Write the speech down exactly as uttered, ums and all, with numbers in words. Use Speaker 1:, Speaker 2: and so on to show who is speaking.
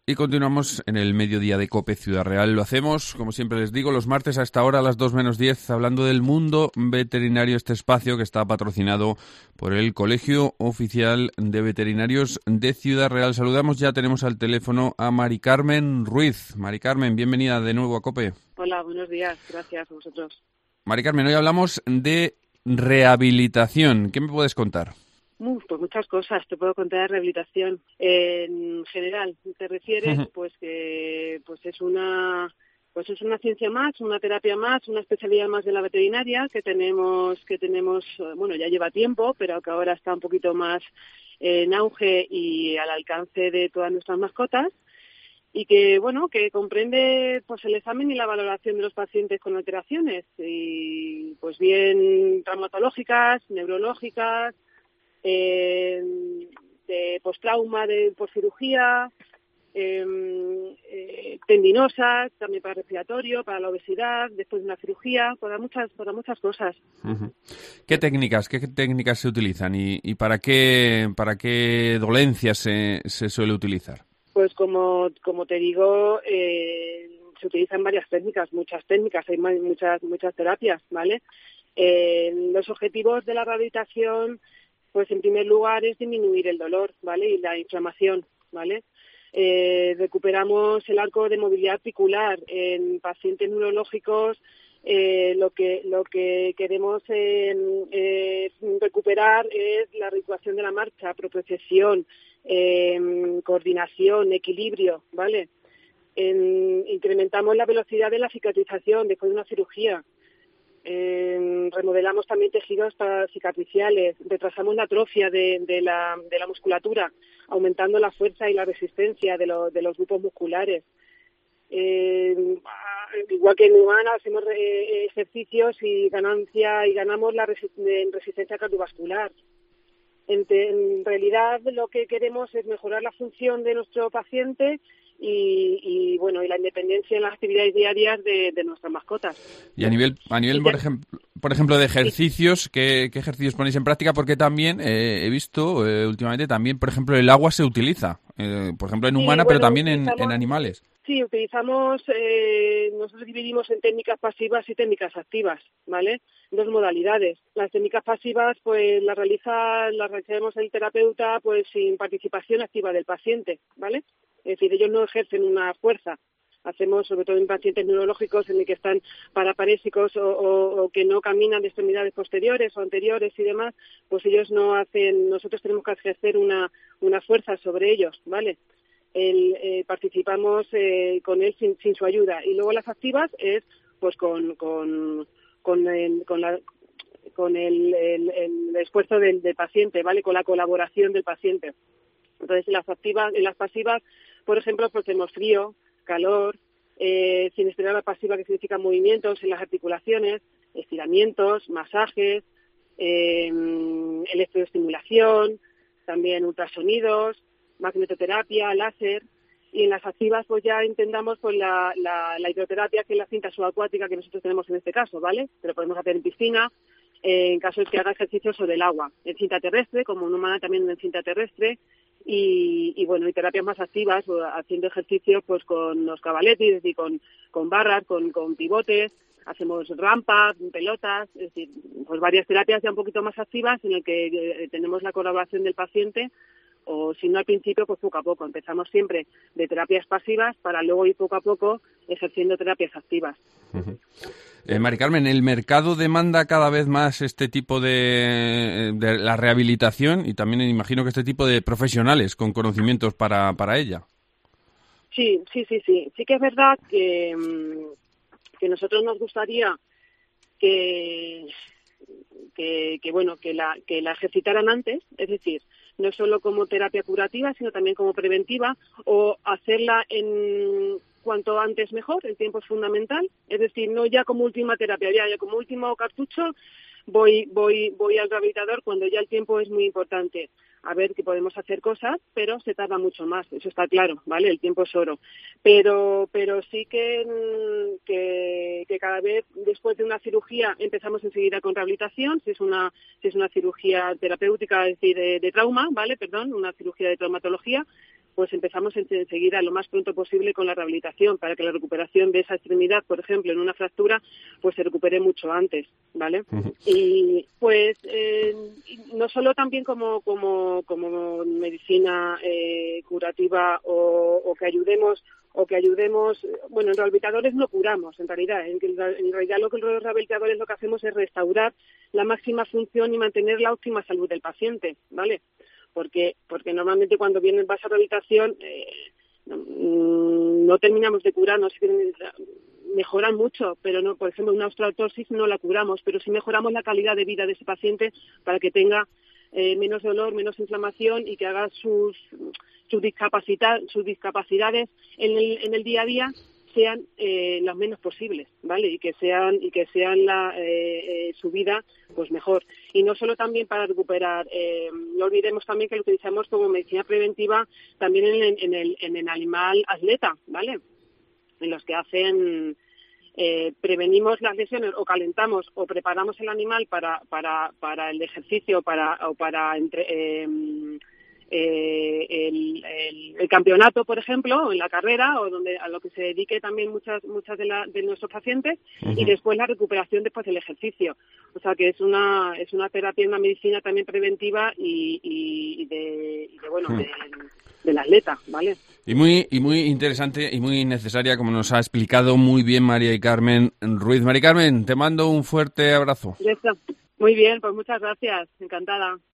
Speaker 1: Y continuamos en el mediodía de COPE Ciudad Real. Lo hacemos, como siempre les digo, los martes a esta hora, a las dos menos diez, hablando del mundo veterinario, este espacio que está patrocinado por el Colegio Oficial de Veterinarios de Ciudad Real. Saludamos, ya tenemos al teléfono a Mari Carmen Ruiz. Mari Carmen, bienvenida de nuevo a COPE.
Speaker 2: Hola, buenos días. Gracias a vosotros.
Speaker 1: Mari Carmen, hoy hablamos de rehabilitación. ¿Qué me puedes contar?
Speaker 2: Uh, pues muchas cosas te puedo contar de rehabilitación. Eh, en general, te refieres, uh-huh. pues que pues es una pues es una ciencia más, una terapia más, una especialidad más de la veterinaria que tenemos que tenemos bueno ya lleva tiempo, pero que ahora está un poquito más eh, en auge y al alcance de todas nuestras mascotas. Y que, bueno, que comprende pues el examen y la valoración de los pacientes con alteraciones, y pues bien traumatológicas, neurológicas, eh, de postrauma, de poscirugía, eh, eh, tendinosas, también para respiratorio, para la obesidad, después de una cirugía, para muchas, para muchas cosas.
Speaker 1: Uh-huh. ¿Qué técnicas, qué técnicas se utilizan y, y para qué, para qué dolencias se, se suele utilizar?
Speaker 2: Pues como como te digo, eh, se utilizan varias técnicas, muchas técnicas, hay muchas muchas terapias, ¿vale? Eh, los objetivos de la rehabilitación, pues en primer lugar es disminuir el dolor, ¿vale? Y la inflamación, ¿vale? Eh, recuperamos el arco de movilidad articular en pacientes neurológicos. Eh, lo que lo que queremos eh, eh, recuperar es la reeducación de la marcha, propiocepción, eh, coordinación, equilibrio, ¿vale? En, incrementamos la velocidad de la cicatrización después de una cirugía. Eh, remodelamos también tejidos para cicatriciales, retrasamos la atrofia de, de, la, de la musculatura, aumentando la fuerza y la resistencia de, lo, de los grupos musculares. Eh, igual que en humana hacemos eh, ejercicios y ganancia y ganamos la resi- resistencia cardiovascular. En, te, en realidad lo que queremos es mejorar la función de nuestro paciente y, y bueno y la independencia en las actividades diarias de, de nuestras mascotas.
Speaker 1: Y a nivel a nivel por ejemplo por ejemplo de ejercicios, ¿qué, qué ejercicios ponéis en práctica? Porque también eh, he visto eh, últimamente también por ejemplo el agua se utiliza, eh, por ejemplo en humana, sí, bueno, pero también en, en animales.
Speaker 2: Sí, utilizamos, eh, nosotros dividimos en técnicas pasivas y técnicas activas, ¿vale? Dos modalidades. Las técnicas pasivas, pues las realiza, las realizamos el terapeuta, pues sin participación activa del paciente, ¿vale? Es decir, ellos no ejercen una fuerza. Hacemos, sobre todo en pacientes neurológicos en el que están paraparésicos o, o, o que no caminan de extremidades posteriores o anteriores y demás, pues ellos no hacen, nosotros tenemos que ejercer una, una fuerza sobre ellos, ¿vale? El, eh, participamos eh, con él sin, sin su ayuda. Y luego las activas es pues con con con el, con la, con el, el, el esfuerzo del, del paciente, ¿vale? Con la colaboración del paciente. Entonces, en las activas, en las pasivas, por ejemplo, pues tenemos frío, calor, eh, sinestésica pasiva, que significa movimientos en las articulaciones, estiramientos, masajes, eh, electroestimulación, también ultrasonidos, magnetoterapia, láser. Y en las activas pues ya intentamos pues la, la, la hidroterapia, que es la cinta subacuática que nosotros tenemos en este caso, ¿vale? Pero podemos hacer en piscina, eh, en caso de que haga ejercicios sobre el agua, en cinta terrestre, como en humana también en cinta terrestre, y, y bueno, y terapias más activas, haciendo ejercicios pues con los cavaletti, es decir, con, con barras, con, con pivotes, hacemos rampas, pelotas, es decir, pues varias terapias ya un poquito más activas en el que eh, tenemos la colaboración del paciente. O si no al principio, pues poco a poco. Empezamos siempre de terapias pasivas para luego ir poco a poco ejerciendo terapias activas.
Speaker 1: Uh-huh. Eh, Mari Carmen, ¿el mercado demanda cada vez más este tipo de, de la rehabilitación y también imagino que este tipo de profesionales con conocimientos para, para ella?
Speaker 2: Sí, sí, sí, sí. Sí que es verdad que, que nosotros nos gustaría que, que, que bueno, que la, que la ejercitaran antes, es decir, no solo como terapia curativa, sino también como preventiva, o hacerla en cuanto antes mejor, el tiempo es fundamental, es decir, no ya como última terapia, ya, ya como último cartucho voy voy voy al rehabilitador cuando ya el tiempo es muy importante. A ver, que podemos hacer cosas, pero se tarda mucho más, eso está claro, ¿vale? El tiempo es oro. Pero pero sí que, que, que cada vez después de una cirugía empezamos enseguida con rehabilitación, si es una si es una cirugía terapéutica, es decir, de, de trauma, ¿vale? Perdón, una cirugía de traumatología, pues empezamos enseguida, lo más pronto posible, con la rehabilitación, para que la recuperación de esa extremidad, por ejemplo, en una fractura, pues se recupere mucho antes, ¿vale? Uh-huh. Y pues eh, no solo también como como como medicina eh, curativa o, o que ayudemos o que ayudemos, bueno, en rehabilitadores no curamos, en realidad, en, en realidad lo que los rehabilitadores lo que hacemos es restaurar la máxima función y mantener la óptima salud del paciente, ¿vale? Porque porque normalmente cuando vienen vas a rehabilitación eh, no, no terminamos de curar, no sé, mejoran mucho, pero no, por ejemplo, una osteoartrosis no la curamos, pero sí mejoramos la calidad de vida de ese paciente para que tenga eh, menos dolor, menos inflamación y que haga sus sus, discapacidad, sus discapacidades en el, en el día a día sean eh, las menos posibles, ¿vale? Y que sean y que sean la eh, eh, su vida pues mejor. Y no solo también para recuperar, eh, no olvidemos también que lo utilizamos como medicina preventiva también en el, en el, en el animal atleta, ¿vale? En los que hacen eh, prevenimos las lesiones o calentamos o preparamos el animal para para para el ejercicio para o para entre eh, Eh, el, el, el campeonato, por ejemplo, o en la carrera, o donde a lo que se dedique también muchas muchas de, la, de nuestros pacientes, uh-huh. y después la recuperación después del ejercicio. O sea que es una es una terapia, una medicina también preventiva y, y, y de, y de bueno uh-huh. de, del atleta, ¿vale?
Speaker 1: Y muy y muy interesante y muy necesaria, como nos ha explicado muy bien María y Carmen Ruiz. María Carmen, te mando un fuerte abrazo.
Speaker 2: Muy bien, pues muchas gracias, encantada.